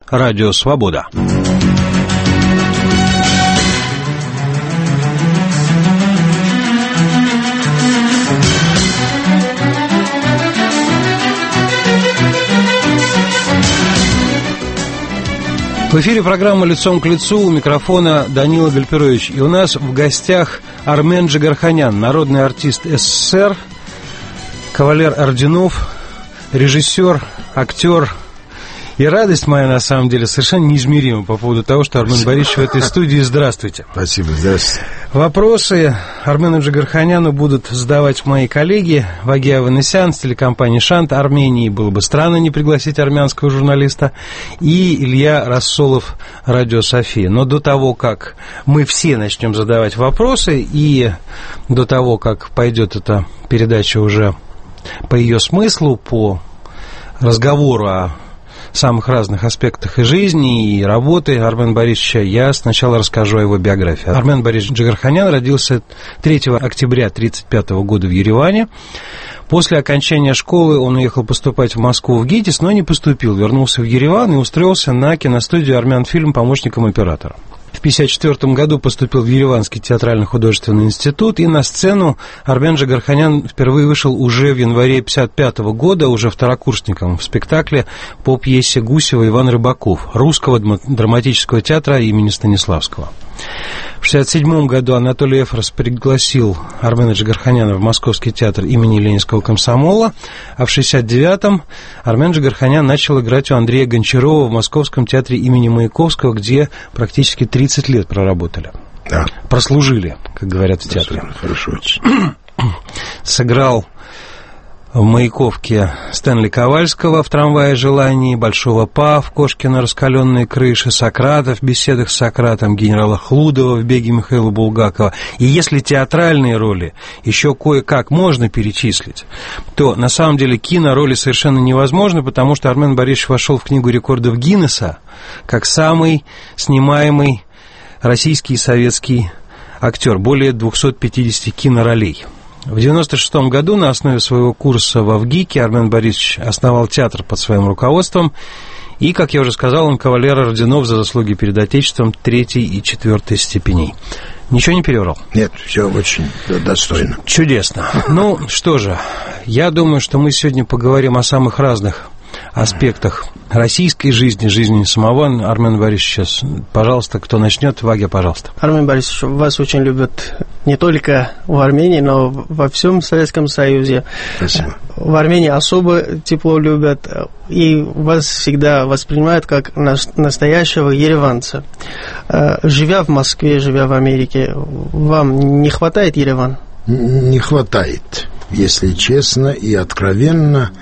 Радио Свобода. В эфире программа «Лицом к лицу», у микрофона Данила Гальперович. И у нас в гостях Армен Джигарханян, народный артист СССР, кавалер орденов, режиссер, актер. И радость моя, на самом деле, совершенно неизмерима по поводу того, что Армен Борисович в этой студии. Здравствуйте. Спасибо, здравствуйте. Вопросы Армену Джигарханяну будут задавать мои коллеги Ваги Аванесян с телекомпании «Шант» Армении. Было бы странно не пригласить армянского журналиста. И Илья Рассолов, Радио София. Но до того, как мы все начнем задавать вопросы, и до того, как пойдет эта передача уже по ее смыслу, по разговору о самых разных аспектах и жизни, и работы Армена Борисовича, я сначала расскажу о его биографии. Армен Борисович Джигарханян родился 3 октября 1935 года в Ереване. После окончания школы он уехал поступать в Москву в ГИТИС, но не поступил. Вернулся в Ереван и устроился на киностудию «Армянфильм» помощником оператора. В 1954 году поступил в Ереванский театрально-художественный институт, и на сцену Армен Джигарханян впервые вышел уже в январе 1955 года, уже второкурсником, в спектакле по пьесе Гусева «Иван Рыбаков» Русского драматического театра имени Станиславского. В 1967 году Анатолий Эфрос пригласил Армена Джигарханяна в Московский театр имени Ленинского комсомола, а в 1969-м Армен Джигарханян начал играть у Андрея Гончарова в Московском театре имени Маяковского, где практически 30 лет проработали. Да. Прослужили, как говорят в театре. Хорошо. Сыграл в Маяковке Стэнли Ковальского в «Трамвае желаний», Большого Па в «Кошке на раскаленной крыше», Сократа в «Беседах с Сократом», генерала Хлудова в «Беге» Михаила Булгакова. И если театральные роли еще кое-как можно перечислить, то на самом деле кинороли совершенно невозможно, потому что Армен Борисович вошел в Книгу рекордов Гиннесса как самый снимаемый российский и советский актер. Более 250 киноролей. В 1996 году на основе своего курса во ВГИКе Армен Борисович основал театр под своим руководством. И, как я уже сказал, он кавалер орденов за заслуги перед Отечеством 3 и 4 степеней. Ничего не переврал? Нет, все очень достойно. Чудесно. Ну, что же, я думаю, что мы сегодня поговорим о самых разных аспектах российской жизни, жизни самого Армена Борисовича. Сейчас, пожалуйста, кто начнет? Ваге, пожалуйста. Армен Борисович, вас очень любят не только в Армении, но во всем Советском Союзе. Спасибо. В Армении особо тепло любят, и вас всегда воспринимают как настоящего ереванца. Живя в Москве, живя в Америке, вам не хватает Ереван? Не хватает, если честно и откровенно.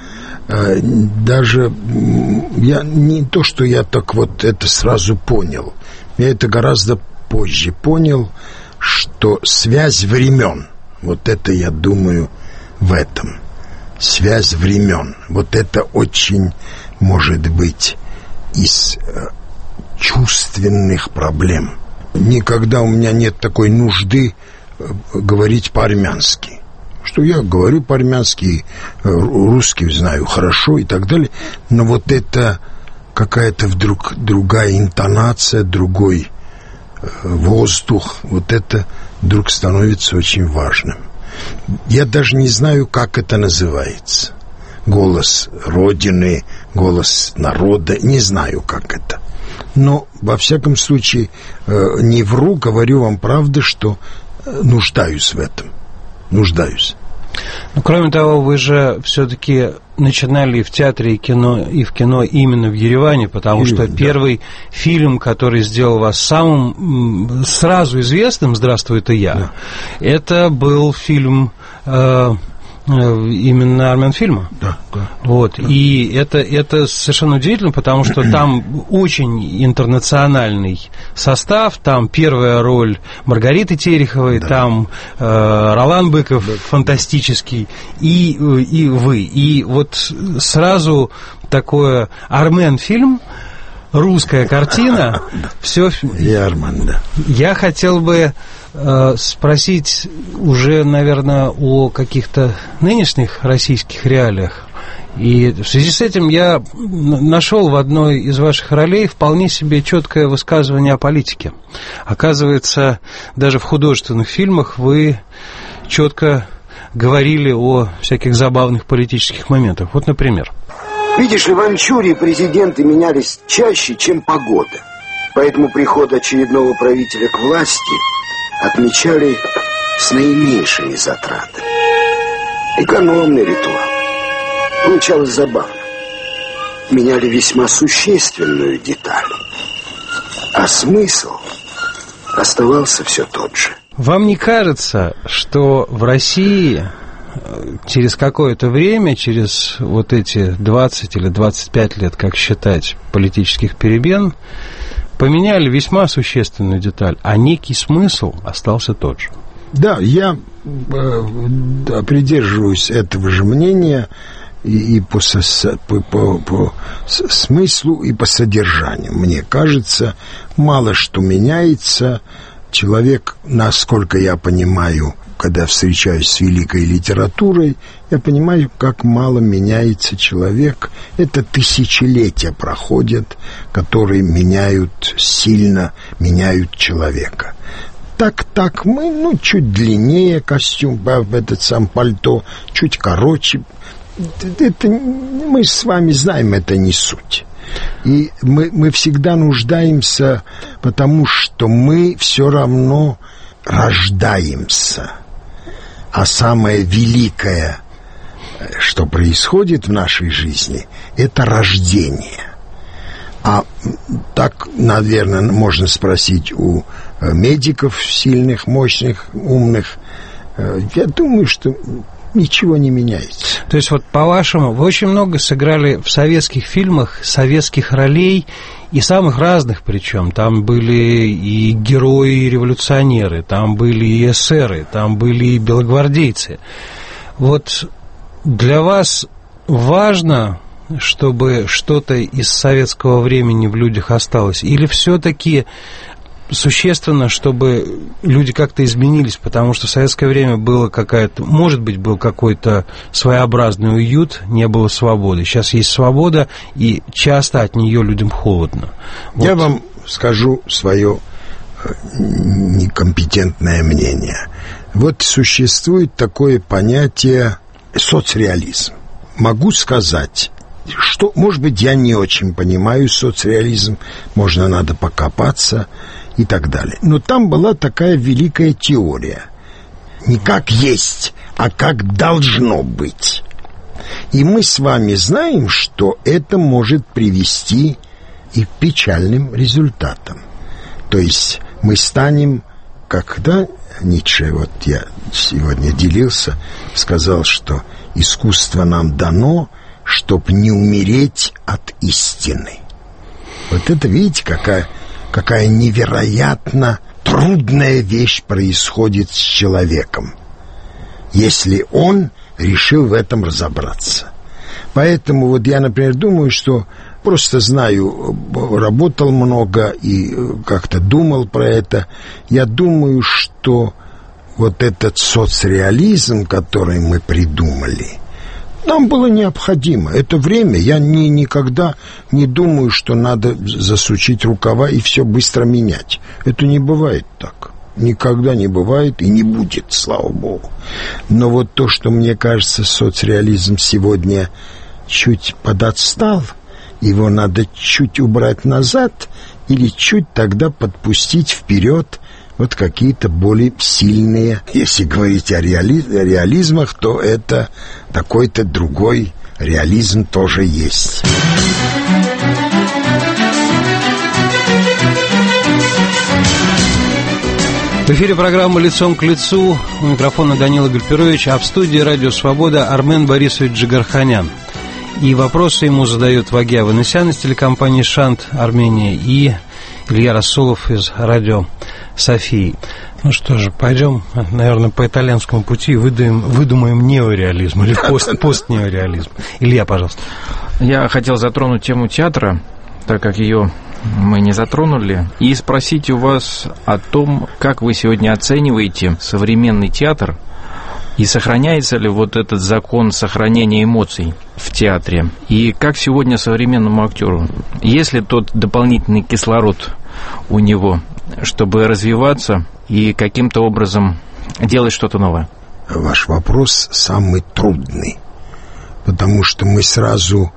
Даже я не то, что я так вот это сразу понял. Я это гораздо позже понял, что связь времен, вот это, я думаю, в этом. Связь времен. Вот это очень может быть из чувственных проблем. Никогда у меня нет такой нужды говорить по-армянски. Что я говорю по-армянски, русский знаю хорошо и так далее, но вот это какая-то вдруг другая интонация, другой воздух, вот это вдруг становится очень важным. Я даже не знаю, как это называется. Голос Родины, голос народа, не знаю, как это. Но, во всяком случае, не вру, говорю вам правду, что нуждаюсь в этом. Нуждаюсь. Ну, кроме того, вы же все-таки начинали и в театре, и в кино именно в Ереване, потому что первый фильм, который сделал вас самым сразу известным, «Здравствуй, это я», это был фильм именно Армянфильма. Да. Вот. Да. И это совершенно удивительно, потому что там очень интернациональный состав. Там первая роль Маргариты Тереховой, там Ролан Быков фантастический, и вы. И вот сразу такое Армен-фильм, русская картина, все. Я Армен, да. Я хотел бы спросить уже, наверное, о каких-то нынешних российских реалиях. И в связи с этим я нашел в одной из ваших ролей вполне себе четкое высказывание о политике. Оказывается, даже в художественных фильмах вы четко говорили о всяких забавных политических моментах. Вот, например. Видишь ли, в Маньчжурии президенты менялись чаще, чем погода. Поэтому приход очередного правителя к власти отмечали с наименьшими затратами. Экономный ритуал. Получалось забавно. Меняли весьма существенную деталь. А смысл оставался все тот же. Вам не кажется, что в России через какое-то время, через вот эти 20 или 25 лет, как считать, политических перемен, поменяли весьма существенную деталь, а некий смысл остался тот же? Да, я придерживаюсь этого же мнения и по смыслу, и по содержанию. Мне кажется, мало что меняется. Человек, насколько я понимаю, когда встречаюсь с великой литературой, я понимаю, как мало меняется человек. Это тысячелетия проходят, которые сильно меняют человека. Так мы, чуть длиннее костюм, этот сам пальто, чуть короче. Это, мы с вами знаем, это не суть. И мы всегда нуждаемся, потому что мы все равно рождаемся. А самое великое, что происходит в нашей жизни, это рождение. А так, наверное, можно спросить у медиков сильных, мощных, умных. Я думаю, что ничего не меняется. То есть, вот по-вашему, вы очень много сыграли в советских фильмах советских ролей, и самых разных причем. Там были и герои, и революционеры, там были и эсеры, там были и белогвардейцы. Вот для вас важно, чтобы что-то из советского времени в людях осталось? Или все-таки существенно, чтобы люди как-то изменились, потому что в советское время было может быть, был какой-то своеобразный уют, не было свободы. Сейчас есть свобода, и часто от нее людям холодно. Я вам скажу свое некомпетентное мнение. Вот существует такое понятие соцреализм. Могу сказать, что, может быть, я не очень понимаю соцреализм, надо покопаться и так далее. Но там была такая великая теория. Не как есть, а как должно быть. И мы с вами знаем, что это может привести и к печальным результатам. То есть мы станем, когда Ницше, вот я сегодня делился, сказал, что искусство нам дано, чтобы не умереть от истины. Вот это, видите, какая невероятно трудная вещь происходит с человеком, если он решил в этом разобраться. Поэтому вот я, например, думаю, что просто знаю, работал много и как-то думал про это. Я думаю, что вот этот соцреализм, который мы придумали, нам было необходимо. Это время. Я никогда не думаю, что надо засучить рукава и все быстро менять. Это не бывает так. Никогда не бывает и не будет, слава Богу. Но вот то, что, мне кажется, соцреализм сегодня чуть подотстал, его надо чуть убрать назад или чуть тогда подпустить вперед вот какие-то более сильные. Если говорить о реализмах, то это такой-то другой реализм тоже есть. В эфире программа «Лицом к лицу». У микрофона Данила Гальперович, а в студии «Радио Свобода» Армен Борисович Джигарханян. И вопросы ему задают Ваги Аванесян из телекомпании «Шант» Армения и Илья Рассолов из «Радио Софии». Ну что же, пойдем, наверное, по итальянскому пути и выдумаем неореализм или постнеореализм. Илья, пожалуйста. Я хотел затронуть тему театра, так как ее мы не затронули, и спросить у вас о том, как вы сегодня оцениваете современный театр и сохраняется ли вот этот закон сохранения эмоций. в театре? И как сегодня современному актеру? Есть ли тот дополнительный кислород у него, чтобы развиваться и каким-то образом делать что-то новое? Ваш вопрос самый трудный, потому что мы сразу,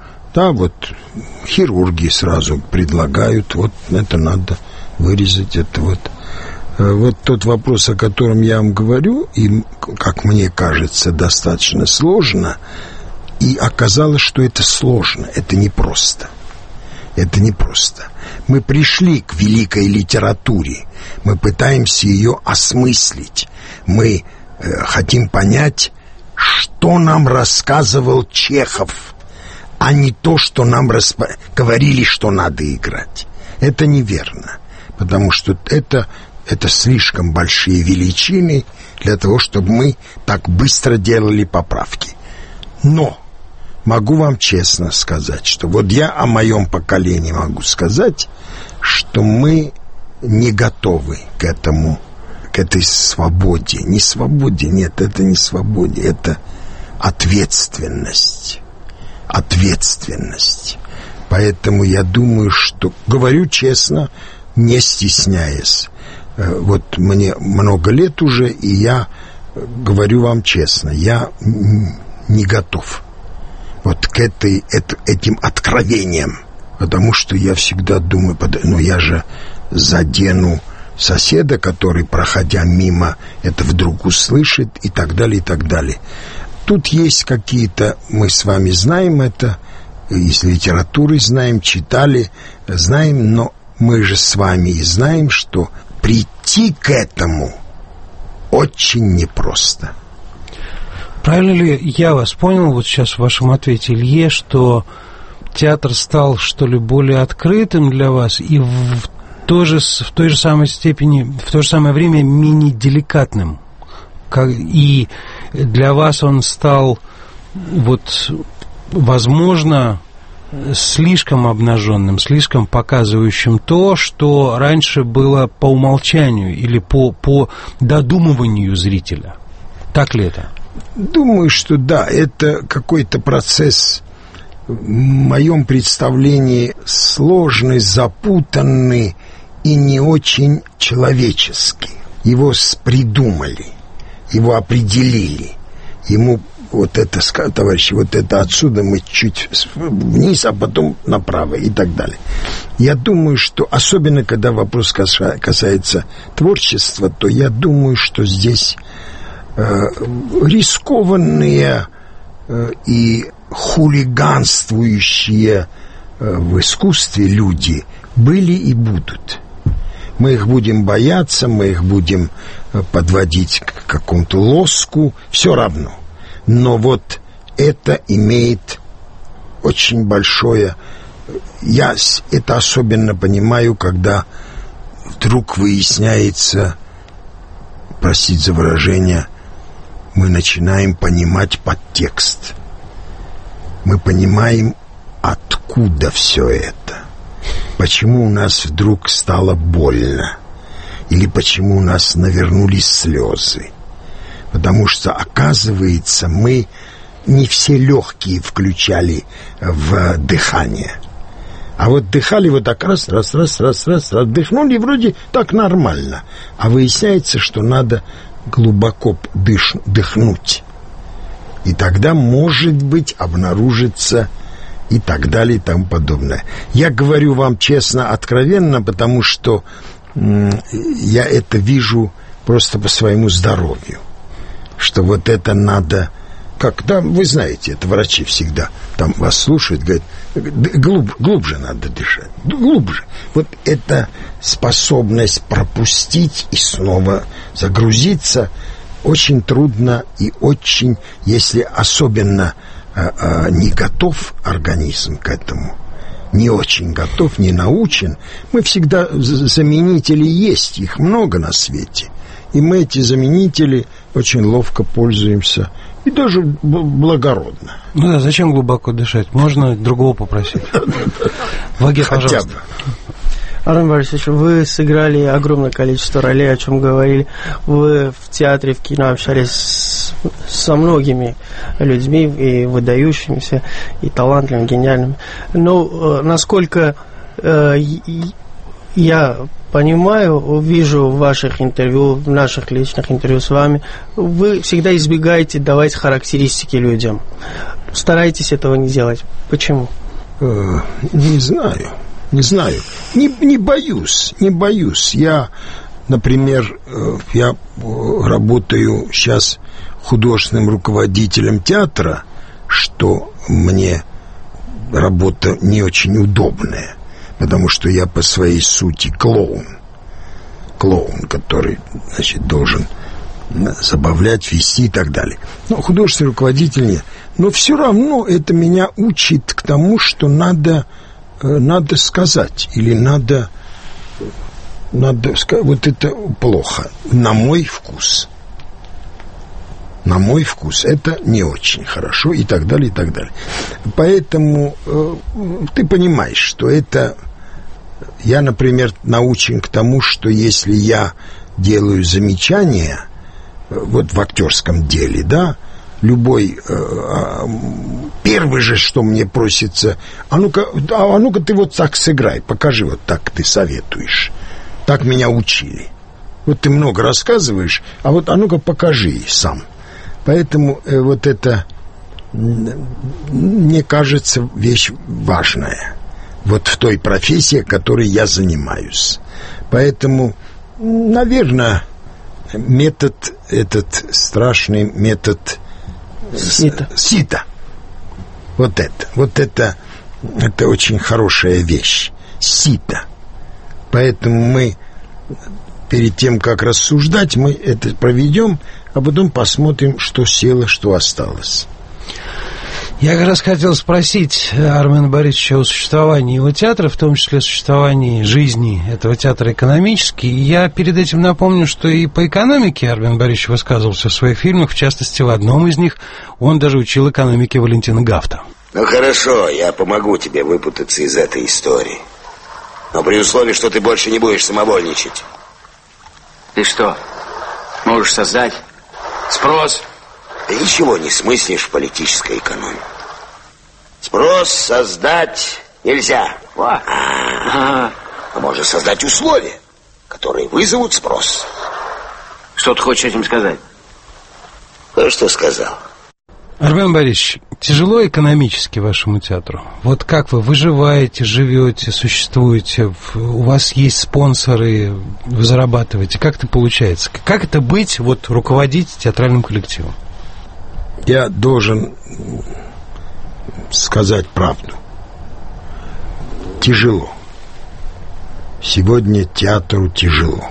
хирурги сразу предлагают, это надо вырезать, это вот тот вопрос, о котором я вам говорю, и, как мне кажется, достаточно сложно, и оказалось, что это сложно, это непросто. Это непросто. Мы пришли к великой литературе, мы пытаемся ее осмыслить, мы хотим понять, что нам рассказывал Чехов, а не то, что нам говорили, что надо играть. Это неверно, потому что это слишком большие величины для того, чтобы мы так быстро делали поправки. Но могу вам честно сказать, что я о моем поколении могу сказать, что мы не готовы к этой свободе. Не свободе, нет, это не свободе, это ответственность. Ответственность. Поэтому я думаю, что, говорю честно, не стесняясь, мне много лет уже, и я говорю вам честно, я не готов к этим откровениям, потому что я всегда думаю, я же задену соседа, который, проходя мимо, это вдруг услышит, и так далее, и так далее. Тут есть какие-то, мы с вами знаем это, из литературы знаем, читали, знаем, но мы же с вами и знаем, что прийти к этому очень непросто. Правильно ли я вас понял сейчас в вашем ответе, Илье, что театр стал, что ли, более открытым для вас и в той же самой степени, в то же самое время менее деликатным? И для вас он стал, возможно, слишком обнаженным, слишком показывающим то, что раньше было по умолчанию или по додумыванию зрителя. Так ли это? Думаю, что да, это какой-то процесс, в моем представлении, сложный, запутанный и не очень человеческий. Его придумали, его определили, ему товарищи, это отсюда мы чуть вниз, а потом направо и так далее. Я думаю, что особенно когда вопрос касается творчества, то я думаю, что здесь рискованные и хулиганствующие в искусстве люди были и будут. Мы их будем бояться, мы их будем подводить к какому-то лоску, все равно. Но это имеет очень большое... Я это особенно понимаю, когда вдруг выясняется, простите за выражение, мы начинаем понимать подтекст. Мы понимаем, откуда все это. Почему у нас вдруг стало больно. Или почему у нас навернулись слезы. Потому что, оказывается, мы не все легкие включали в дыхание. А дыхали так раз, дыхнули, вроде так нормально. А выясняется, что надо глубоко дыхнуть. И тогда, может быть, обнаружится и так далее, и тому подобное. Я говорю вам честно, откровенно, потому что я это вижу просто по своему здоровью. Что это надо... вы знаете, это врачи всегда там вас слушают, говорят, глубже надо дышать, глубже. Эта способность пропустить и снова загрузиться очень трудно и очень, если особенно не готов организм к этому, не очень готов, не научен, мы всегда, заменители есть, их много на свете. И мы эти заменители очень ловко пользуемся. И даже благородно. Зачем глубоко дышать? Можно другого попросить. Ваге, пожалуйста. Армен Борисович, вы сыграли огромное количество ролей, о чем говорили. Вы в театре, в кино общались со многими людьми, и выдающимися, и талантливыми, гениальными. Но насколько я понимаю, вижу в ваших интервью, в наших личных интервью с вами, вы всегда избегаете давать характеристики людям. Старайтесь этого не делать. Почему? Не знаю. Не боюсь. Я, например, я работаю сейчас художественным руководителем театра, что мне работа не очень удобная, потому что я по своей сути клоун, который, значит, должен забавлять, вести и так далее. Но художественный руководитель нет. Но все равно это меня учит к тому, что надо сказать, или надо сказать, вот это плохо, на мой вкус. На мой вкус это не очень хорошо, и так далее, и так далее. Поэтому ты понимаешь, что это... Я, например, научен к тому, что если я делаю замечания, вот в актерском деле, да, любой, первый же, что мне просится, а ну-ка ты вот так сыграй, покажи, вот так ты советуешь. Так меня учили. Вот ты много рассказываешь, а вот а ну-ка покажи сам. Поэтому вот это, мне кажется, вещь важная. Вот в той профессии, которой я занимаюсь. Поэтому, наверное, метод, этот страшный метод сита. Вот это очень хорошая вещь. Сита. Поэтому мы перед тем, как рассуждать, мы это проведем, а потом посмотрим, что село, что осталось. Я как раз хотел спросить Армена Борисовича о существовании его театра, в том числе о существовании жизни этого театра экономически. Я перед этим напомню, что и по экономике Армен Борисович высказывался в своих фильмах, в частности, в одном из них он даже учил экономике Валентина Гафта. Ну хорошо, я помогу тебе выпутаться из этой истории. Но при условии, что ты больше не будешь самовольничать. Ты что, можешь создать спрос? Ты ничего не смыслишь в политической экономии. Спрос создать нельзя. А можно создать условия, которые вызовут спрос. Что ты хочешь этим сказать? Что сказал? Армен Борисович, тяжело экономически вашему театру? Вот как вы выживаете, живете, существуете, у вас есть спонсоры, вы зарабатываете, как это получается? Как это быть, вот руководить театральным коллективом? Я должен сказать правду. Тяжело. Сегодня театру тяжело.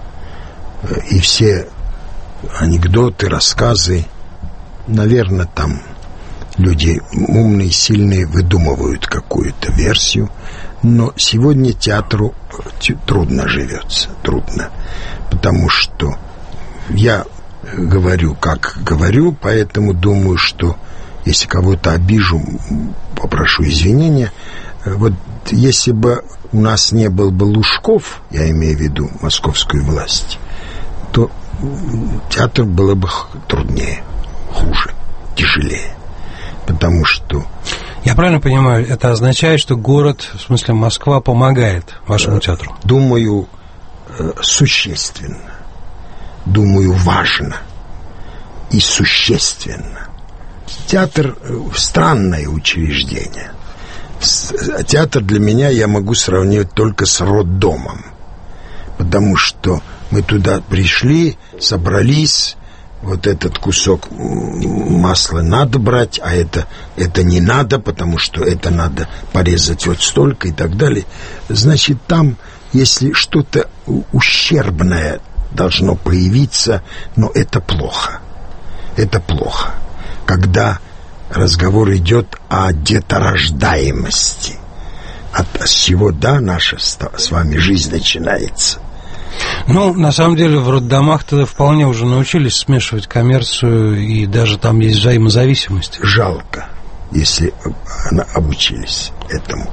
И все анекдоты, рассказы, наверное, там люди умные, сильные выдумывают какую-то версию, но сегодня театру трудно живется, трудно, потому что я говорю, как говорю, поэтому думаю, что если кого-то обижу, попрошу извинения. Вот если бы у нас не был бы Лужков, я имею в виду московскую власть, то театр было бы труднее, хуже, тяжелее. Потому что... Я правильно понимаю, это означает, что город, в смысле Москва, помогает вашему театру? Думаю, существенно. Думаю, важно и существенно. Театр – странное учреждение. Театр для меня я могу сравнивать только с роддомом. Потому что мы туда пришли, собрались, вот этот кусок масла надо брать, а это не надо, потому что это надо порезать вот столько и так далее. Значит, там, если что-то ущербное должно появиться, но это плохо. Это плохо. Когда разговор идет о деторождаемости. С чего, да, наша с вами жизнь начинается. Ну, на самом деле, в роддомах-то вполне уже научились смешивать коммерцию, и даже там есть взаимозависимость. Жалко, если обучились этому.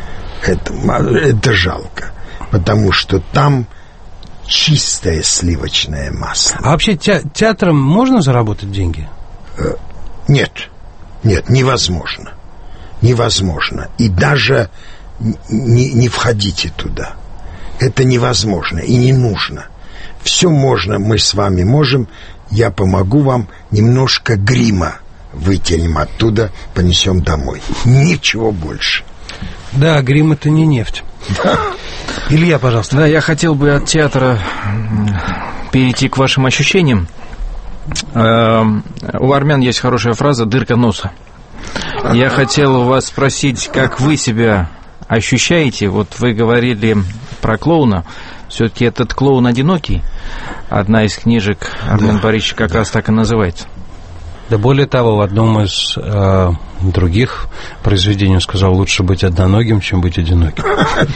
Это жалко, потому что там чистое сливочное масло. А вообще театром можно заработать деньги? Нет, невозможно. Невозможно. И даже не входите туда. Это невозможно и не нужно. Все можно, мы с вами можем. Я помогу вам, немножко грима вытянем оттуда, понесем домой. Ничего больше. Да, грим — это не нефть. Илья, пожалуйста. Да, я хотел бы от театра перейти к вашим ощущениям. У армян есть хорошая фраза «дырка носа». Я хотел у вас спросить, как вы себя ощущаете? Вот вы говорили про клоуна. Все-таки этот клоун одинокий. Одна из книжек Армен Борисовича как раз так и называется. Да более того, в одном из других произведений он сказал: лучше быть одноногим, чем быть одиноким.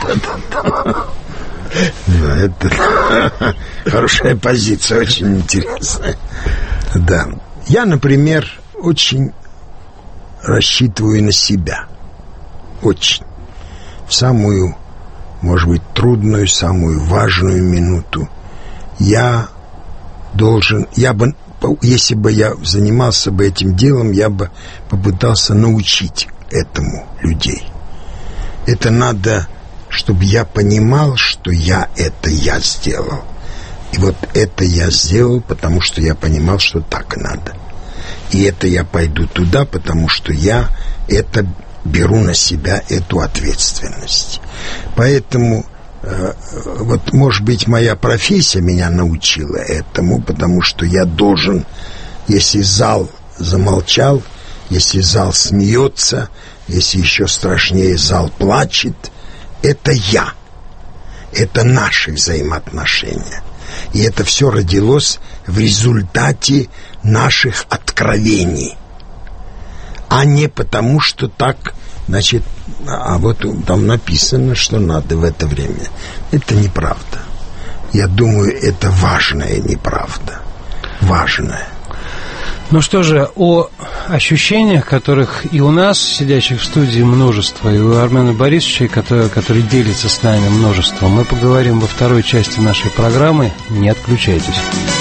Это хорошая позиция, очень интересная. Да. Я, например, очень рассчитываю на себя. Очень. В самую, может быть, трудную, самую важную минуту я бы, если бы я занимался бы этим делом, я бы попытался научить этому людей. Это надо, чтобы я понимал, что я сделал. И вот это я сделал, потому что я понимал, что так надо. И это я пойду туда, потому что я это беру на себя, эту ответственность. Поэтому вот, может быть, моя профессия меня научила этому, потому что я должен, если зал замолчал, если зал смеется, если еще страшнее зал плачет, это я. Это наши взаимоотношения. И это все родилось в результате наших откровений, а не потому, что так, значит, а вот там написано, что надо в это время. Это неправда. Я думаю, это важная неправда. Важная. Ну что же, о ощущениях, которых и у нас, сидящих в студии, множество, и у Армена Борисовича, который делится с нами множеством, мы поговорим во второй части нашей программы. Не отключайтесь.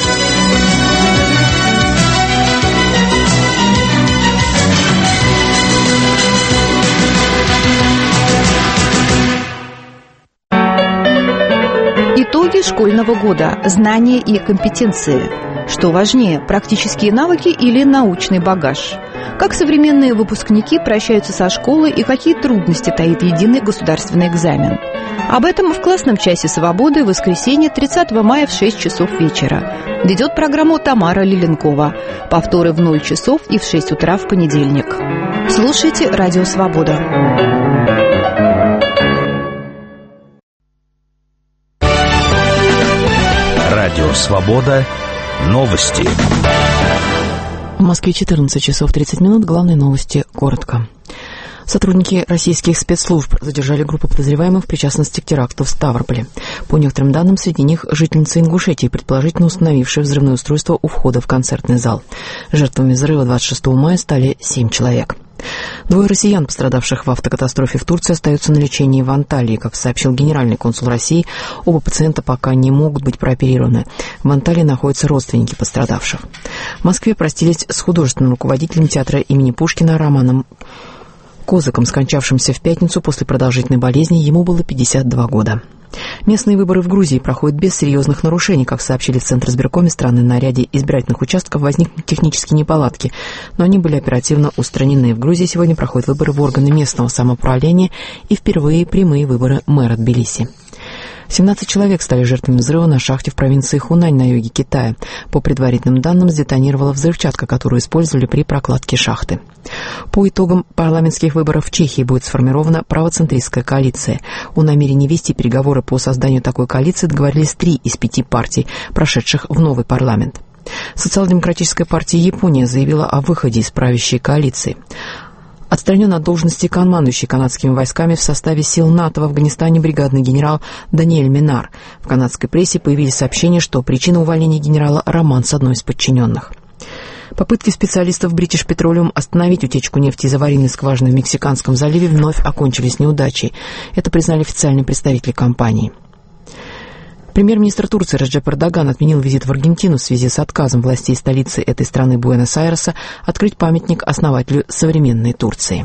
Итоги школьного года. Знания и компетенции. Что важнее, практические навыки или научный багаж? Как современные выпускники прощаются со школой и какие трудности таит единый государственный экзамен? Об этом в классном часе свободы в воскресенье 30 мая в 6 часов вечера. Ведет программу Тамара Лиленкова. Повторы в 0 часов и в 6 утра в понедельник. Слушайте «Радио Свобода». Радио Свобода. Новости. В Москве 14 часов 30 минут. Главные новости коротко. Сотрудники российских спецслужб задержали группу подозреваемых в причастности к теракту в Ставрополе. По некоторым данным, среди них жительница Ингушетии, предположительно установившая взрывное устройство у входа в концертный зал. Жертвами взрыва 26 мая стали 7 человек. 2 россиян, пострадавших в автокатастрофе в Турции, остаются на лечении в Анталии. Как сообщил генеральный консул России, оба пациента пока не могут быть прооперированы. В Анталии находятся родственники пострадавших. В Москве простились с художественным руководителем театра имени Пушкина Романом Козыком, скончавшимся в пятницу после продолжительной болезни. Ему было 52 года. Местные выборы в Грузии проходят без серьезных нарушений. Как сообщили в Центризбиркоме страны, на ряде избирательных участков возникли технические неполадки, но они были оперативно устранены. В Грузии сегодня проходят выборы в органы местного самоуправления и впервые прямые выборы мэра Тбилиси. 17 человек стали жертвами взрыва на шахте в провинции Хунань на юге Китая. По предварительным данным, сдетонировала взрывчатка, которую использовали при прокладке шахты. По итогам парламентских выборов в Чехии будет сформирована правоцентристская коалиция. О намерении вести переговоры по созданию такой коалиции договорились 3 из 5 партий, прошедших в новый парламент. Социал-демократическая партия Японии заявила о выходе из правящей коалиции. Отстранен от должности командующий канадскими войсками в составе сил НАТО в Афганистане бригадный генерал Даниэль Минар. В канадской прессе появились сообщения, что причина увольнения генерала – роман с одной из подчиненных. Попытки специалистов British Petroleum остановить утечку нефти из аварийной скважины в Мексиканском заливе вновь окончились неудачей. Это признали официальные представители компании. Премьер-министр Турции Реджеп Эрдоган отменил визит в Аргентину в связи с отказом властей столицы этой страны Буэнос-Айреса открыть памятник основателю современной Турции.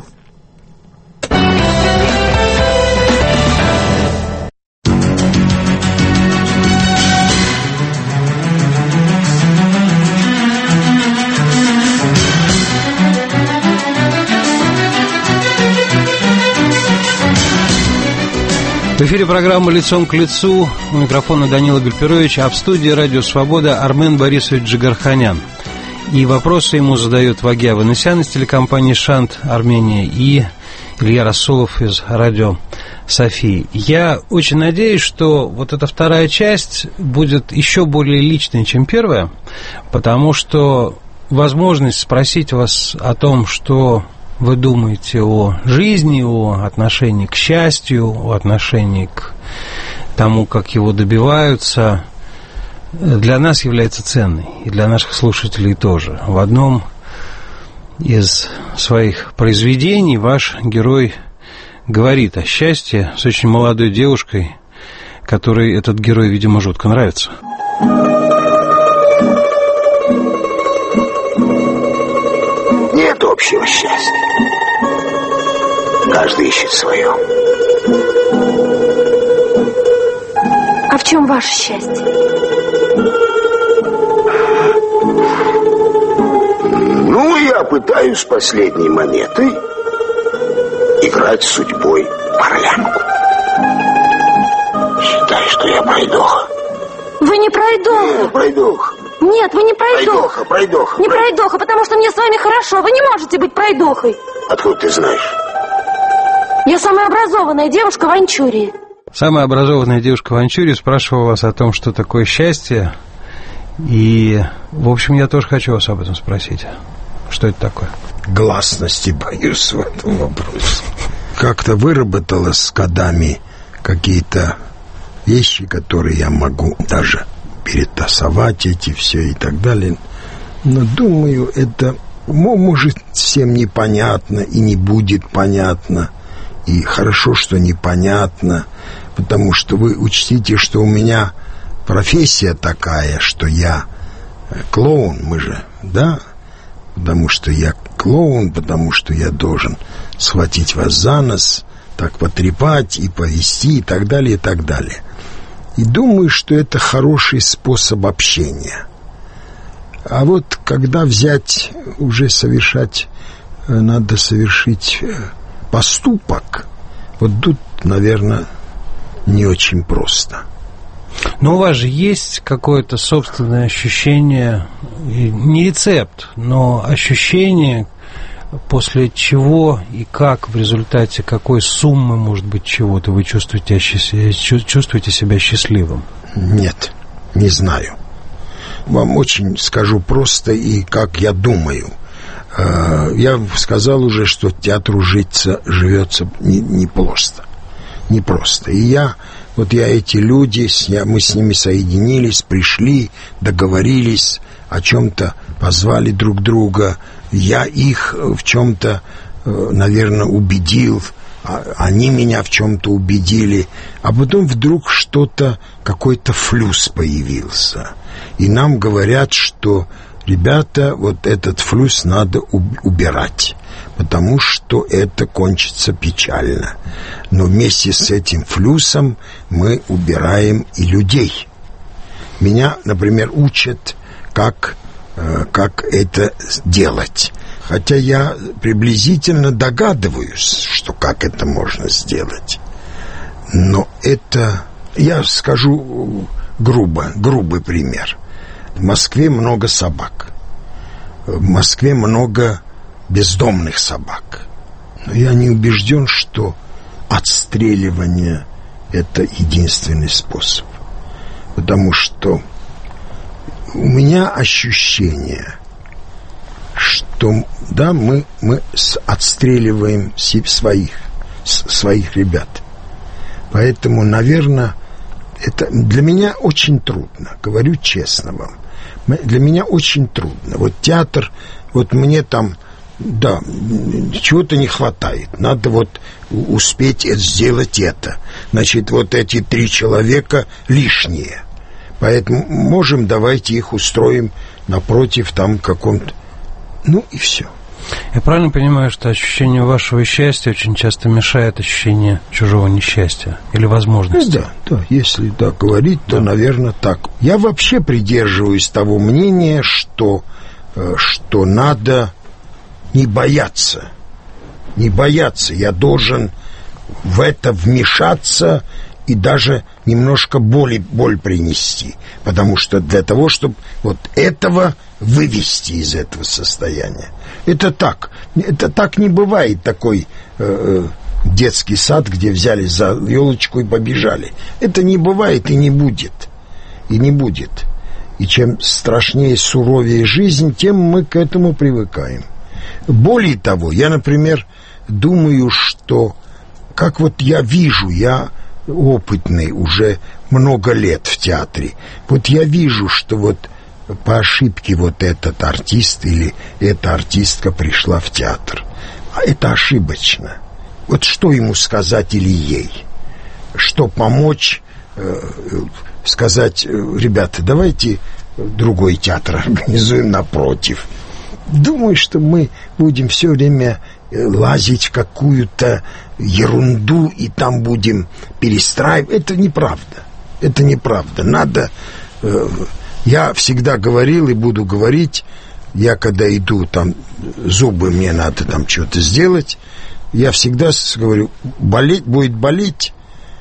В эфире программа «Лицом к лицу». У микрофона Данила Гальперович, а в студии «Радио Свобода» Армен Борисович Джигарханян. И вопросы ему задают Ваги Аванесян из телекомпании «Шант Армения» и Илья Рассолов из «Радио Софии». Я очень надеюсь, что вот эта вторая часть будет еще более личной, чем первая, потому что возможность спросить вас о том, что вы думаете о жизни, о отношении к счастью, о отношении к тому, как его добиваются, для нас является ценной, и для наших слушателей тоже. В одном из своих произведений ваш герой говорит о счастье с очень молодой девушкой, которой этот герой, видимо, жутко нравится. Нет общего счастья. Каждый ищет свое. А в чем ваше счастье? Ну, я пытаюсь последней монетой играть с судьбой орлянку. Считай, что я пройдоха. Вы не пройдоха. Нет, пройдоха. Нет, вы не пройдоха. Пройдоха. Не пройдоха, потому что мне с вами хорошо. Вы не можете быть пройдохой. Откуда ты знаешь? Я самая образованная девушка в Анчурии. Самая образованная девушка в Анчурии спрашивала вас о том, что такое счастье. И, в общем, я тоже хочу вас об этом спросить. Что это такое? Гласности боюсь в этом вопросе. Как-то выработалось с годами какие-то вещи, которые я могу даже перетасовать эти все и так далее. Но думаю, это может всем непонятно и не будет понятно. И хорошо, что непонятно, потому что вы учтите, что у меня профессия такая, что я клоун, мы же, да? Потому что я клоун, потому что я должен схватить вас за нос, так потрепать и повести и так далее, и так далее. И думаю, что это хороший способ общения. А вот когда взять, уже совершать, надо совершить поступок, вот тут, наверное, не очень просто. Но у вас же есть какое-то собственное ощущение, не рецепт, но ощущение, после чего и как в результате какой суммы, может быть, чего-то вы чувствуете себя счастливым? Нет, не знаю. Вам очень скажу просто и как я думаю. Я сказал уже, что театру живется не просто. Не просто. И эти люди, мы с ними соединились, пришли, договорились о чем-то, позвали друг друга. Я их в чем-то, наверное, убедил, они меня в чем-то убедили. А потом вдруг какой-то флюс появился. И нам говорят, что ребята, вот этот флюс надо убирать, потому что это кончится печально. Но вместе с этим флюсом мы убираем и людей. Меня, например, учат, как это делать. Хотя я приблизительно догадываюсь, что как это можно сделать. Но это, я скажу грубый пример. В Москве много собак. В Москве много бездомных собак. Но я не убежден, что отстреливание – это единственный способ. Потому что у меня ощущение, что да, мы отстреливаем своих ребят. Поэтому, наверное, это для меня очень трудно, говорю честно вам. Для меня очень трудно. Вот театр, вот мне там да, чего-то не хватает. Надо вот успеть сделать это. Значит, вот эти 3 человека лишние. Поэтому можем, давайте их устроим напротив там каком-то. Ну и все. Я правильно понимаю, что ощущение вашего счастья очень часто мешает ощущению чужого несчастья или возможности? Да, если так говорить, то, наверное, так. Я вообще придерживаюсь того мнения, что надо не бояться. Не бояться. Я должен в это вмешаться и даже немножко боль принести. Потому что для того, чтобы вот этого вывести из этого состояния. Это так не бывает, такой детский сад, где взяли за елочку и побежали. Это не бывает и не будет. И не будет. И чем страшнее, суровее жизнь, тем мы к этому привыкаем. Более того, я, например, думаю, что как вот я вижу, я опытный уже много лет в театре, вот я вижу, что вот по ошибке вот этот артист или эта артистка пришла в театр. А это ошибочно. Вот что ему сказать или ей? Что помочь, сказать: ребята, давайте другой театр организуем напротив. Думаю, что мы будем все время лазить в какую-то ерунду и там будем перестраивать. Это неправда. Это неправда. Надо... Я всегда говорил и буду говорить, я когда иду, там, зубы мне надо там что-то сделать, я всегда говорю: болеть, будет болеть,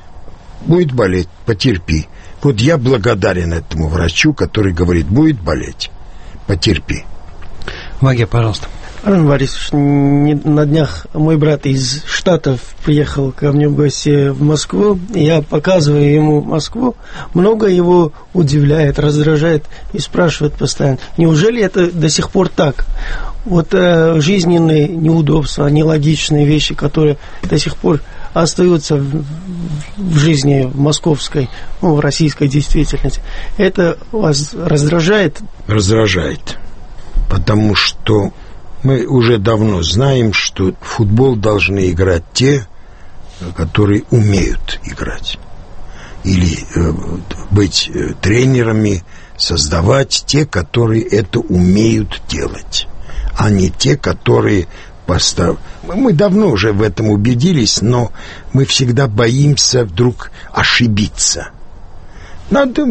потерпи. Вот я благодарен этому врачу, который говорит: будет болеть, потерпи. Ваге, пожалуйста. Армен Борисович, на днях мой брат из Штатов приехал ко мне в гости в Москву. Я показываю ему Москву. Много его удивляет, раздражает и спрашивает постоянно: неужели это до сих пор так? Вот жизненные неудобства, нелогичные вещи, которые до сих пор остаются в жизни московской, в российской действительности. Это вас раздражает? Раздражает. Потому что мы уже давно знаем, что в футбол должны играть те, которые умеют играть. Или быть тренерами, создавать те, которые это умеют делать. А не те, которые... Мы давно уже в этом убедились, но мы всегда боимся вдруг ошибиться. Надо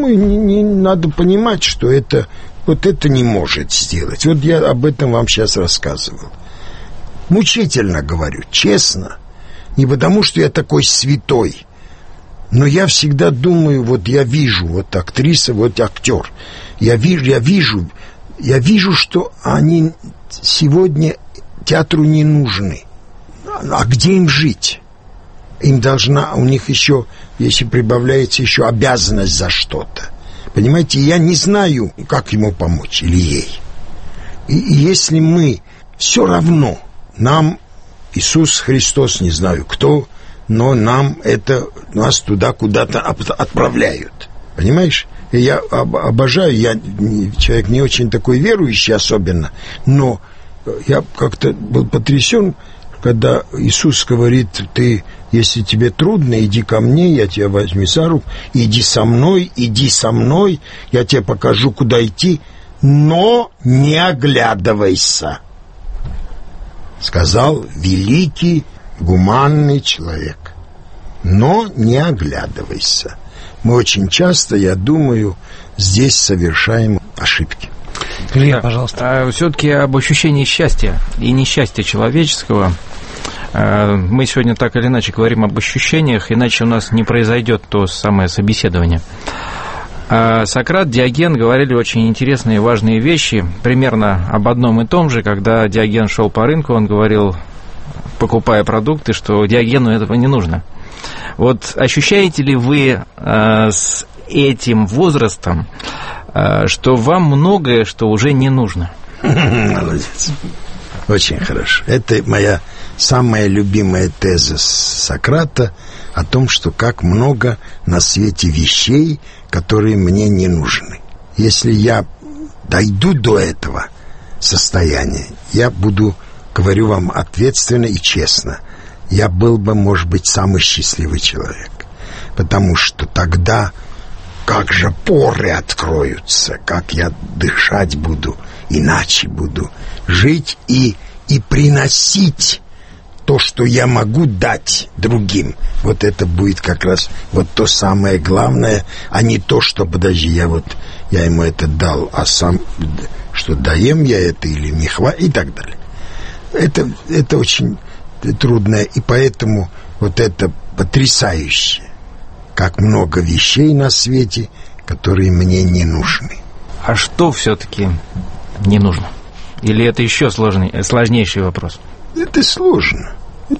понимать, что это... Вот это не может сделать. Вот я об этом вам сейчас рассказывал. Мучительно говорю, честно. Не потому, что я такой святой. Но я всегда думаю, вот я вижу, вот актриса, вот актер. Я вижу, что они сегодня театру не нужны. А где им жить? Им должна, у них еще, если прибавляется еще обязанность за что-то. Понимаете, я не знаю, как ему помочь или ей. И если мы все равно, нам Иисус Христос, не знаю кто, но нас туда куда-то отправляют. Понимаешь? И я обожаю, я человек не очень такой верующий особенно, но я как-то был потрясен, когда Иисус говорит: ты, если тебе трудно, иди ко мне, я тебя возьму за руку, иди со мной, я тебе покажу, куда идти, но не оглядывайся. Сказал великий, гуманный человек. Но не оглядывайся. Мы очень часто, я думаю, здесь совершаем ошибки. Илья, пожалуйста. Все-таки об ощущении счастья и несчастья человеческого. Мы сегодня так или иначе говорим об ощущениях, иначе у нас не произойдет то самое собеседование. Сократ, Диоген говорили очень интересные и важные вещи, примерно об одном и том же. Когда Диоген шел по рынку, он говорил, покупая продукты, что Диогену этого не нужно. Вот ощущаете ли вы с этим возрастом, что вам многое, что уже не нужно? Молодец. Очень хорошо. Это моя самая любимая теза Сократа о том, что как много на свете вещей, которые мне не нужны. Если я дойду до этого состояние. Я говорю вам ответственно и честно, я был бы, может быть, самый счастливый человек. Потому что тогда как же поры откроются, как я дышать буду, иначе буду жить и приносить то, что я могу дать другим. Вот это будет как раз вот то самое главное, а не то, что, подожди, я ему это дал, а сам, что даем я это или не хватит, и так далее. Это очень трудное, и поэтому вот это потрясающе, как много вещей на свете, которые мне не нужны. А что все-таки не нужно? Или это еще сложнейший вопрос? Это сложно,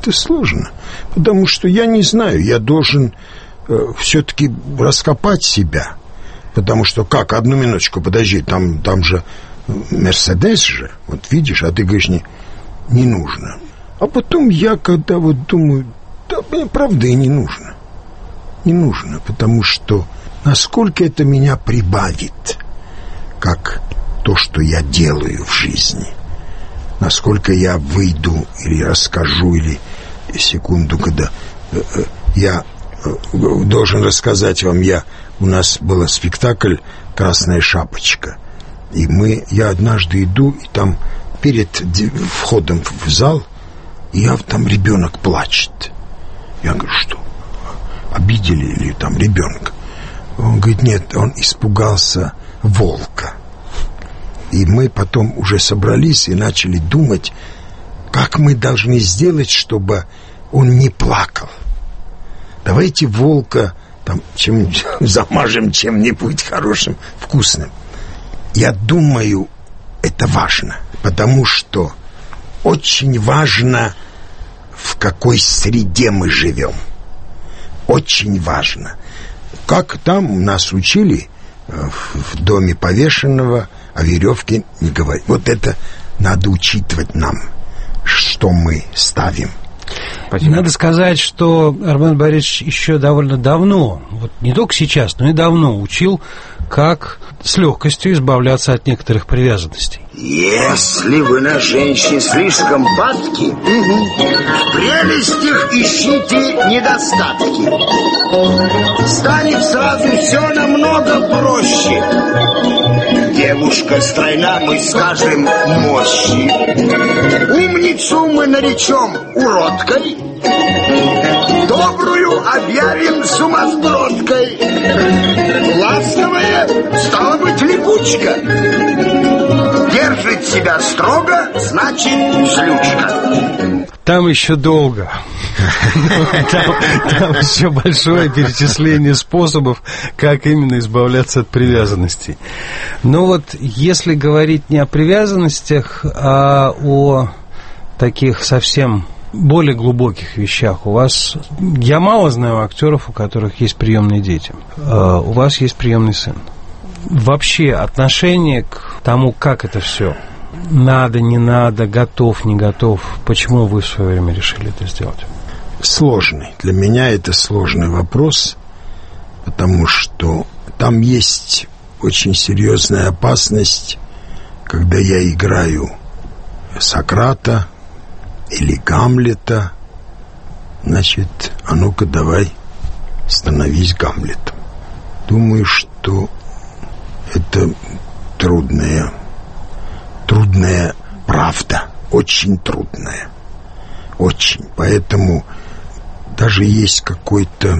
потому что я не знаю, я должен все-таки раскопать себя, потому что как, одну минуточку, подожди, там же Мерседес же, вот видишь, а ты говоришь, не нужно. А потом я, когда думаю, да, мне правда и не нужно. Не нужно, потому что насколько это меня прибавит, как то, что я делаю в жизни, насколько я выйду или расскажу, или секунду, когда я должен рассказать вам, у нас был спектакль «Красная шапочка», и я однажды иду, и там перед входом в зал, и там ребенок плачет. Я говорю, что? Обидели или там ребенка? Он говорит, нет, он испугался волка. И мы потом уже собрались и начали думать, как мы должны сделать, чтобы он не плакал. Давайте волка замажем чем-нибудь хорошим, вкусным. Я думаю, это важно, потому что очень важно, в какой среде мы живем. Очень важно. Как там нас учили в доме повешенного, о веревке не говорить. Вот это надо учитывать нам, что мы ставим. Спасибо. Надо сказать, что Армен Борисович еще довольно давно, вот не только сейчас, но и давно учил, как с легкостью избавляться от некоторых привязанностей. Если вы на женщин слишком падки, в прелестях ищите недостатки. Станет сразу все намного проще. Девушка стройна, мы скажем мощи. Умницу мы наречем уродкой, добрую объявим сумасбродкой. Ласковая, стала быть, липучка. Держит себя строго, значит, злючка. Там еще долго. Там еще большое перечисление способов, как именно избавляться от привязанностей. Но вот если говорить не о привязанностях, а о таких совсем более глубоких вещах. Я мало знаю актеров, у которых есть приемные дети. У вас есть приемный сын. Вообще отношение к тому, как это все, надо, не надо, готов, не готов, почему вы в свое время решили это сделать? Сложный. Для меня это сложный вопрос, потому что там есть очень серьезная опасность, когда я играю Сократа или Гамлета, значит, а ну-ка давай становись Гамлетом. Думаю, что это трудная правда, очень трудная, очень. Поэтому даже есть какой-то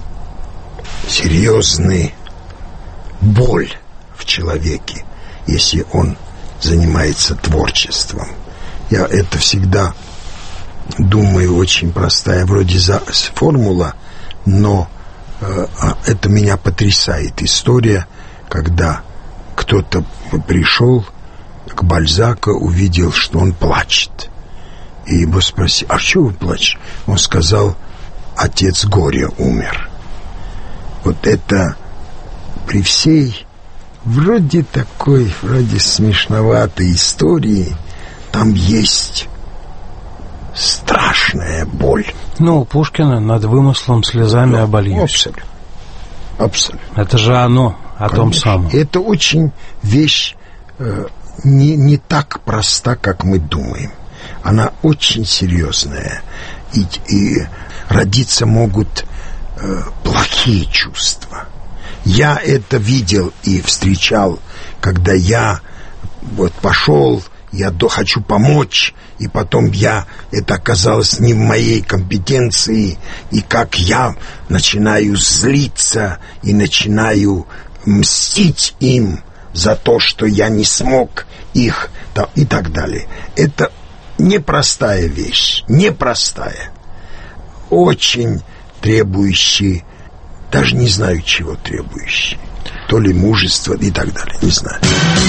серьезный боль в человеке, если он занимается творчеством. Я это всегда думаю, очень простая вроде формула, но это меня потрясает. История, когда кто-то пришел к Бальзаку, увидел, что он плачет. И его спросили, а что вы плачете? Он сказал, отец горя умер. Вот это при всей вроде смешноватой истории, там есть страшная боль. Ну, у Пушкина над вымыслом слезами обольюсь. Абсолютно. Это же оно, о том самом. Это очень вещь не так проста, как мы думаем. Она очень серьезная. И родиться могут плохие чувства. Я это видел и встречал, когда я вот пошел, я хочу помочь, и потом это оказалось не в моей компетенции, и как я начинаю злиться и начинаю мстить им за то, что я не смог их, и так далее. Это непростая вещь, непростая, очень требующая, даже не знаю, чего требующая, то ли мужество и так далее, не знаю.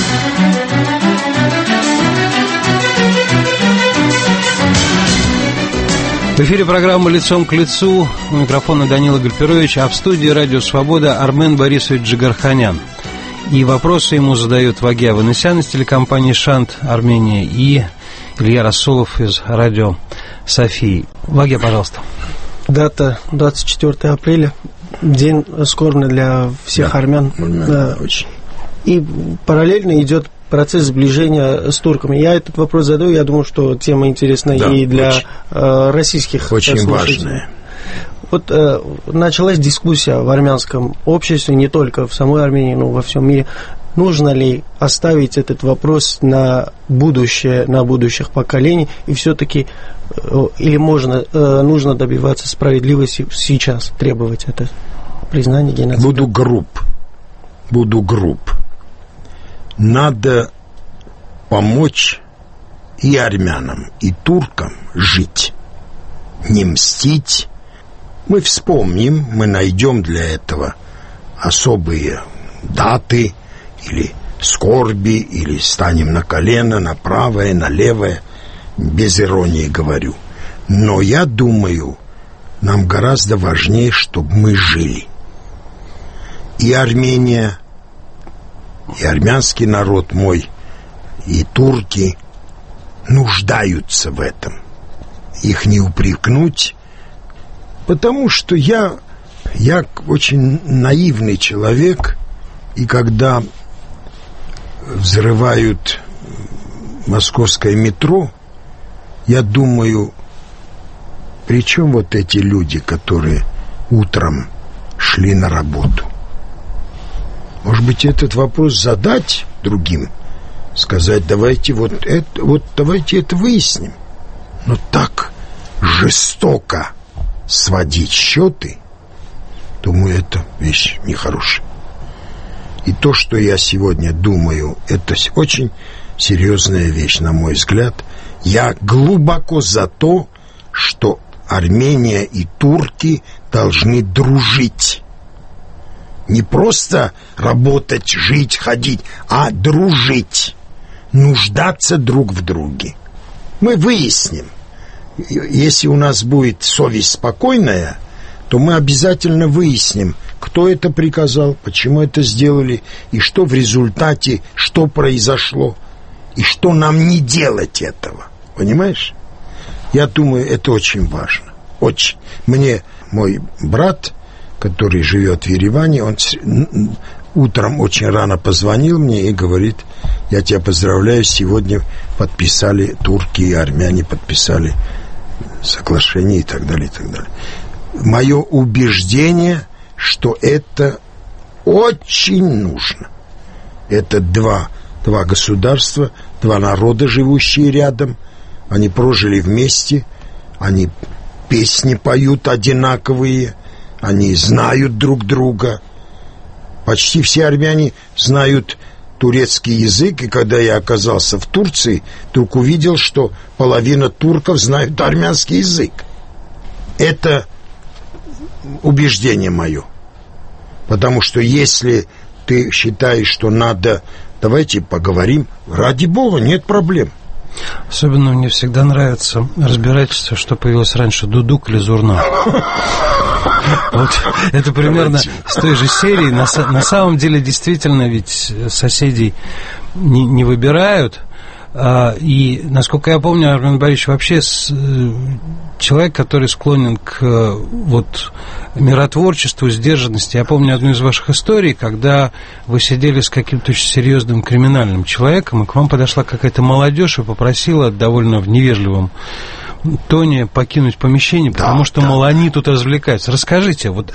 В эфире программа «Лицом к лицу». У микрофона Данила Гальперович, а в студии «Радио Свобода» Армен Борисович Джигарханян. И вопросы ему задают Ваги Аванесян из телекомпании «Шант» Армения и Илья Рассолов из «Радио Софии». Ваги, пожалуйста. Дата 24 апреля. День скорбный для всех армян. Да. Очень. И параллельно идет процесс сближения с турками. Я этот вопрос задаю, я думаю, что тема интересна и для российских очень важная. Вот началась дискуссия в армянском обществе, не только в самой Армении, но во всем мире. Нужно ли оставить этот вопрос на будущее, на будущих поколений, и все-таки или нужно добиваться справедливости сейчас, требовать это признание геноцида? Буду груб. Надо помочь и армянам, и туркам жить, не мстить. Мы вспомним, мы найдем для этого особые даты или скорби, или станем на колено, на правое, на левое. Без иронии говорю. Но я думаю, нам гораздо важнее, чтобы мы жили. И Армения, и армянский народ мой, и турки нуждаются в этом. Их не упрекнуть, потому что я очень наивный человек, и когда взрывают московское метро, я думаю, при чем вот эти люди, которые утром шли на работу? Может быть, этот вопрос задать другим, сказать, давайте давайте это выясним. Но так жестоко сводить счеты, думаю, это вещь нехорошая. И то, что я сегодня думаю, это очень серьезная вещь, на мой взгляд. Я глубоко за то, что Армения и турки должны дружить. Не просто работать, жить, ходить, а дружить, нуждаться друг в друге. Мы выясним. Если у нас будет совесть спокойная, то мы обязательно выясним, кто это приказал, почему это сделали, и что в результате, что произошло, и что нам не делать этого. Понимаешь? Я думаю, это очень важно. Очень. Мне мой брат, который живет в Ереване, он утром очень рано позвонил мне и говорит, я тебя поздравляю, сегодня подписали, турки и армяне подписали соглашение и так далее, и так далее. Мое убеждение, что это очень нужно. Это два государства, два народа, живущие рядом. Они прожили вместе, они песни поют одинаковые, они знают друг друга. Почти все армяне знают турецкий язык, и когда я оказался в Турции, вдруг увидел, что половина турков знают армянский язык. Это убеждение мое. Потому что если ты считаешь, что надо, давайте поговорим, ради Бога, нет проблем. Особенно мне всегда нравится разбирательство, что появилось раньше, дудук или зурна. Вот это примерно с той же серии. На самом деле, действительно, ведь соседей не выбирают. И, насколько я помню, Армен Борисович вообще человек, который склонен к вот миротворчеству, сдержанности. Я помню одну из ваших историй, когда вы сидели с каким-то очень серьезным криминальным человеком, и к вам подошла какая-то молодежь и попросила довольно в невежливом тоне покинуть помещение, потому что, мол, они тут развлекаются. Расскажите, вот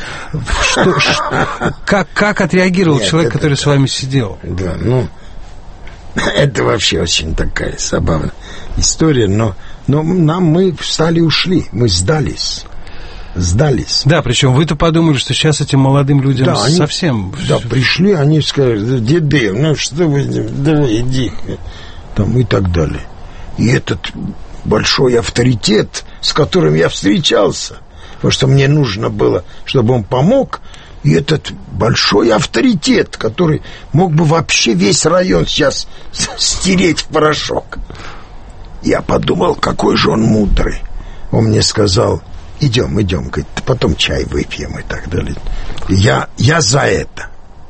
как отреагировал человек, который с вами сидел? Да, это вообще очень такая забавная история, но мы встали и ушли, мы сдались. Да, причем вы-то подумали, что сейчас этим молодым людям совсем... Да, пришли, они сказали: деды, что вы, давай, иди, там, и так далее. И этот большой авторитет, с которым я встречался, потому что мне нужно было, чтобы он помог, и этот большой авторитет, который мог бы вообще весь район сейчас стереть в порошок. Я подумал, какой же он мудрый. Он мне сказал: идем, говорит, потом чай выпьем и так далее. Я за это.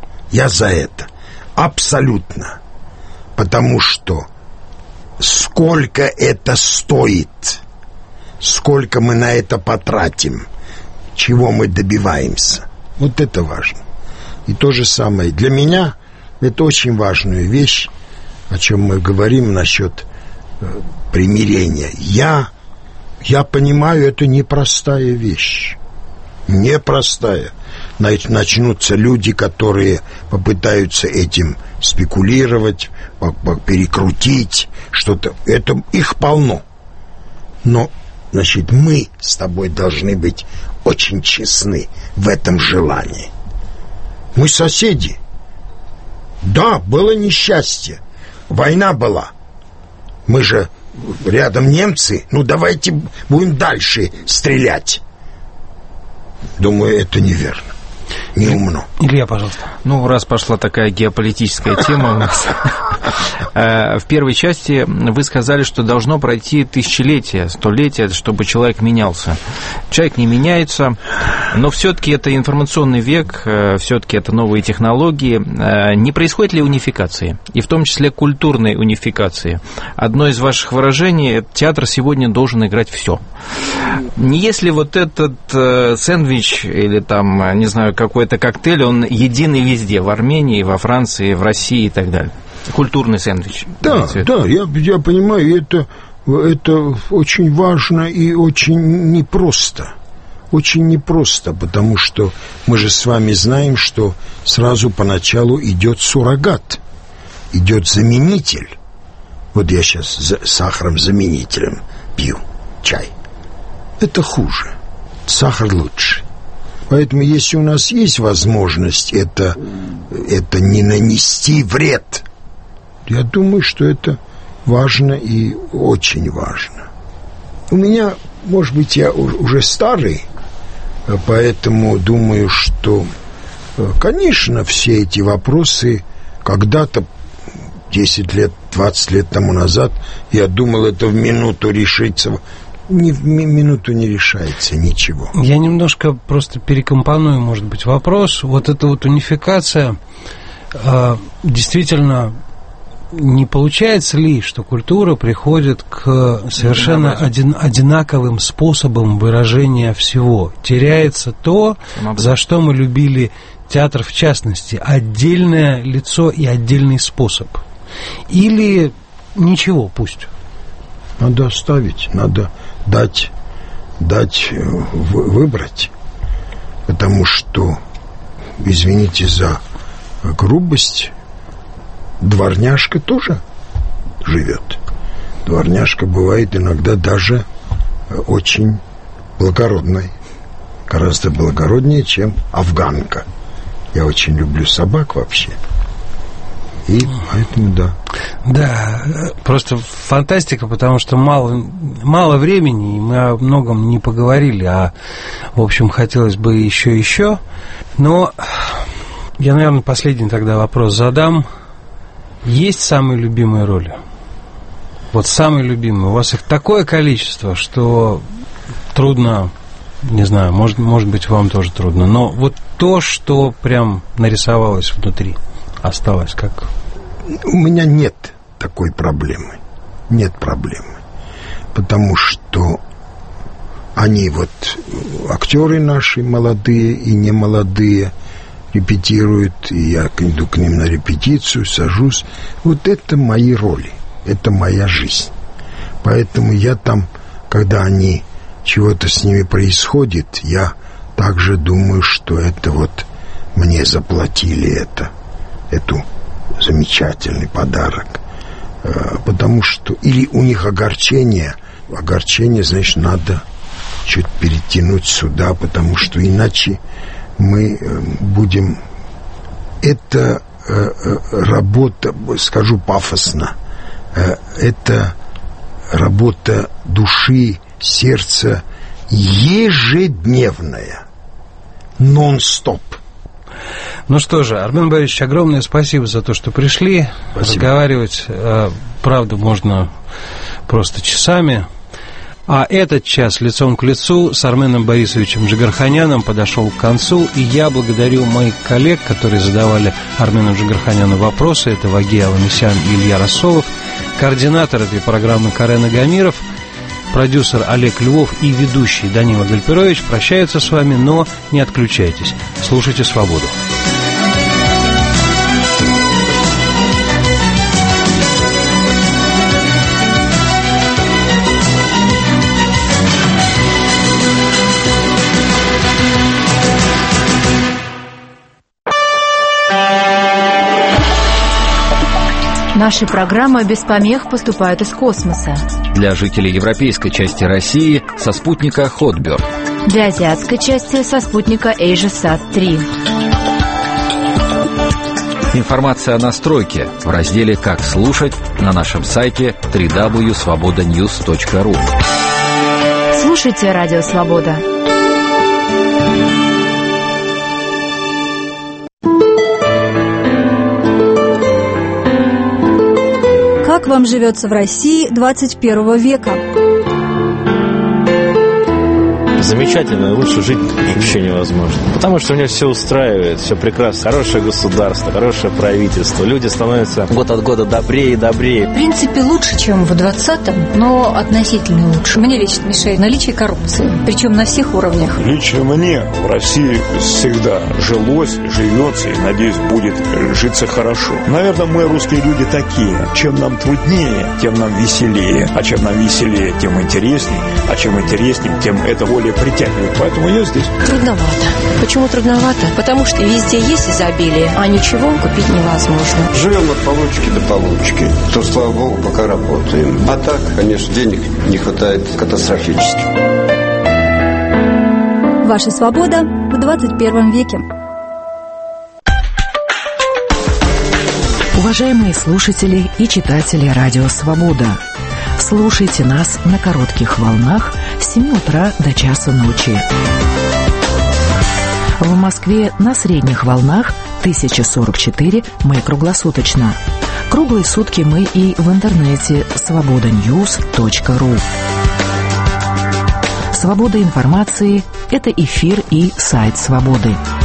Абсолютно. Потому что сколько это стоит, сколько мы на это потратим, чего мы добиваемся. Вот это важно. И то же самое. Для меня это очень важная вещь, о чем мы говорим насчет примирения. Я понимаю, это непростая вещь. Непростая. Начнутся люди, которые попытаются этим спекулировать, перекрутить что-то. Это их полно. Но, значит, мы с тобой должны быть очень честны в этом желании. Мы соседи. Да, было несчастье. Война была. Мы же рядом немцы. Давайте будем дальше стрелять. Думаю, это неверно. Неумно. Илья, пожалуйста. Раз пошла такая геополитическая тема у нас. В первой части вы сказали, что должно пройти тысячелетие, столетие, чтобы человек менялся. Человек не меняется, но все-таки это информационный век, все-таки это новые технологии. Не происходит ли унификации? И в том числе культурной унификации. Одно из ваших выражений: театр сегодня должен играть все. Не если вот этот сэндвич или там, не знаю, какой-то коктейль, он единый везде, в Армении, во Франции, в России и так далее. Культурный сэндвич. Да, я понимаю, это очень важно и очень непросто. Очень непросто, потому что мы же с вами знаем, что сразу поначалу идет суррогат, идет заменитель. Вот я сейчас с сахаром-заменителем пью чай. Это хуже. Сахар лучше. Поэтому, если у нас есть возможность это не нанести вред, я думаю, что это важно и очень важно. У меня, может быть, я уже старый, поэтому думаю, что, конечно, все эти вопросы когда-то, 10 лет, 20 лет тому назад, я думал, это в минуту решится. В минуту не решается ничего. Я немножко просто перекомпоную, может быть, вопрос. Вот эта вот унификация, действительно, не получается ли, что культура приходит к совершенно одинаковым способам выражения всего? Теряется то, за что мы любили театр в частности, отдельное лицо и отдельный способ. Или ничего, пусть. Надо оставить, надо дать выбрать, потому что, извините за грубость, дворняжка тоже живет. Дворняжка бывает иногда даже очень благородной, гораздо благороднее, чем афганка. Я очень люблю собак вообще. И поэтому да. Да, просто фантастика, потому что мало времени, и мы о многом не поговорили, а, в общем, хотелось бы еще. Но я, наверное, последний тогда вопрос задам. Есть самые любимые роли? Вот самые любимые. У вас их такое количество, что трудно, не знаю, может быть, вам тоже трудно, но вот то, что прям нарисовалось внутри, осталось как... У меня нет такой проблемы. нет проблемы. Потому что они вот, актеры наши, молодые и немолодые, репетируют, и я иду к ним на репетицию, сажусь. Вот это мои роли, это моя жизнь. Поэтому я там, когда они, чего-то с ними происходит, я также думаю, что это вот мне заплатили эту замечательный подарок. Потому что или у них огорчение, значит, надо чуть перетянуть сюда, потому что иначе мы будем... Это работа, скажу пафосно, это работа души, сердца ежедневная, нон-стоп. Ну что же, Армен Борисович, огромное спасибо за то, что пришли. Спасибо. Разговаривать, правда, можно просто часами. А этот час лицом к лицу с Арменом Борисовичем Джигарханяном подошел к концу. И я благодарю моих коллег, которые задавали Армену Джигарханяну вопросы. Это Вагия Аванесян и Илья Рассолов. Координатор этой программы Карен Агамиров. Продюсер Олег Львов и ведущий Данила Гальперович прощаются с вами, но не отключайтесь. Слушайте «Свободу». Наши программы без помех поступают из космоса. Для жителей европейской части России со спутника Хотберг. Для азиатской части со спутника AsiaSat-3. Информация о настройке в разделе «Как слушать» на нашем сайте www.svobodanews.ru. Слушайте «Радио Свобода». Как вам живется в России 21 века? Замечательно, лучше жить вообще невозможно. Потому что меня все устраивает, все прекрасно. Хорошее государство, хорошее правительство. Люди становятся год от года добрее и добрее. В принципе, лучше, чем в 20-м, но относительно лучше. Мне лично мешает наличие коррупции, причем на всех уровнях. Лично мне в России всегда жилось, живется и, надеюсь, будет житься хорошо. Наверное, мы, русские люди, такие. Чем нам труднее, тем нам веселее. А чем нам веселее, тем интереснее. А чем интереснее, тем это более притягивает. Поэтому я здесь. Трудновато. Почему трудновато? Потому что везде есть изобилие, а ничего купить невозможно. Живем от получки до получки. То, слава богу, пока работаем. А так, конечно, денег не хватает катастрофически. Ваша свобода в 21 веке. Уважаемые слушатели и читатели «Радио Свобода», слушайте нас на коротких волнах с 7 утра до часа ночи. В Москве на средних волнах 1044 мы круглосуточно. Круглые сутки мы и в интернете svobodanews.ru. Свобода информации – это эфир и сайт «Свободы».